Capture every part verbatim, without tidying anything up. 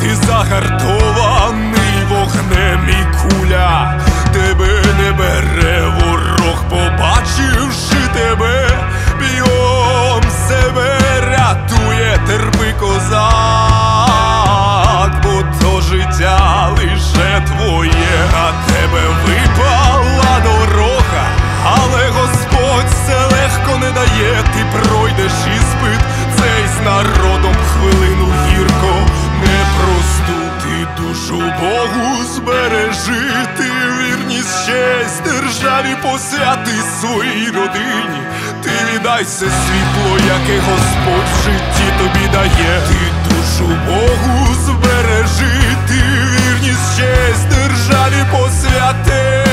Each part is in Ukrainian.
ти загартований вогнем і куля тебе не бере ворог, побачивши тебе, б'єм себе рятує, терпи, козак, бо то життя лише твоє, а тебе випала дорога, але Господь все легко не дає, ти пройдеш іспит цей з народом хвилину гірко непросту, ти душу Богу збережи, ти вірність, честь державі посвяти своїй родині, ти віддайся світло, яке Господь в житті тобі дає, ти душу Богу збережи, ти вірність, честь державі посвяти.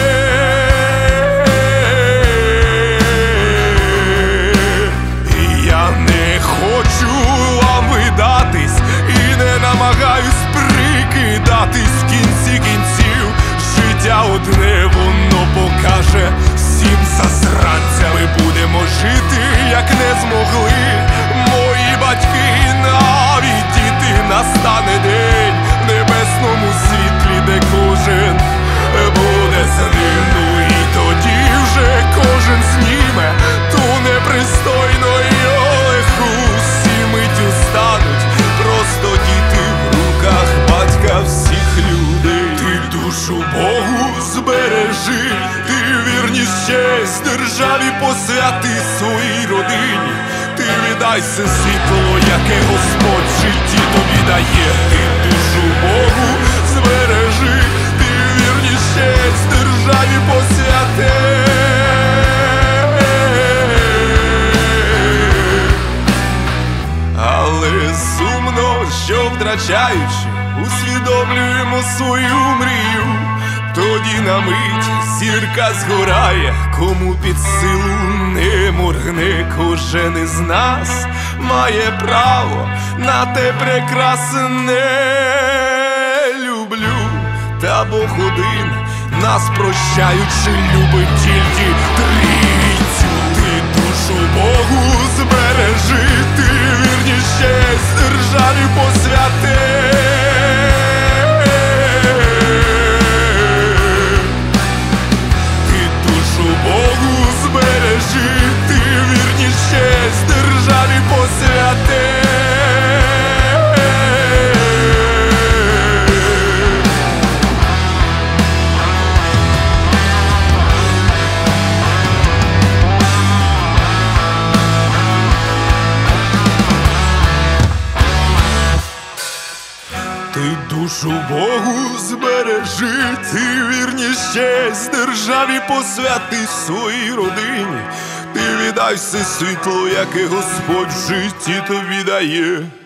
Намагаюсь прикидатись в кінці кінців, життя одне воно покаже всім засранцям. Ми будемо жити, як не змогли мої батьки, навіть діти. Настане день в небесному світлі, де кожен буде з ним. Ну і тоді вже кожен зніме ту непристойну лиху, всі миттю стануть просто діти в руках батька всіх людей. Ти душу Богу збережи, ти вірність, честь державі посвяти своїй родині, ти віддайся світло, яке Господь в житті тобі дає, ти душу Богу збережи, ти вірність, честь державі посвяти. Але сумно, що втрачаючи, усвідомлюємо свою мрію, тоді на мить зірка згорає, кому під силу не моргне, кожен із нас має право на те прекрасне. Люблю, та Бог один нас прощаючи любить тільки трійцю. Ти душу Богу збережи, ти вірність, честь державі посвяти. Ти душу Богу збережи, ти вірність, честь державі посвяти. Ти душу Богу збережи, ти вірність, честь державі посвяти своїй родині, ти віддай все світло, яке Господь в житті тобі дає.